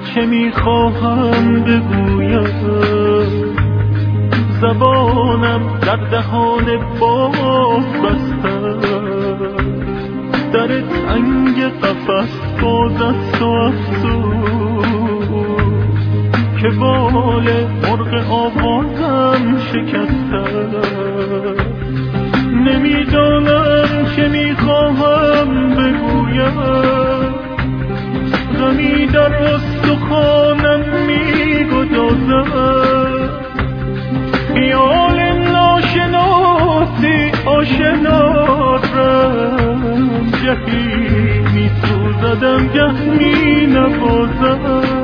چه میخواهم بگویم، زبانم در دهان باز بستم. در تنگ قفس باز است و افسوس که بال مرغ آوازم شکستم. نمیدانم چه میخواهم بگویم، غمی در استخوانم میگدازد. خیال ناشناسی آشنارم، گهی میسوزدم گه مینوازم.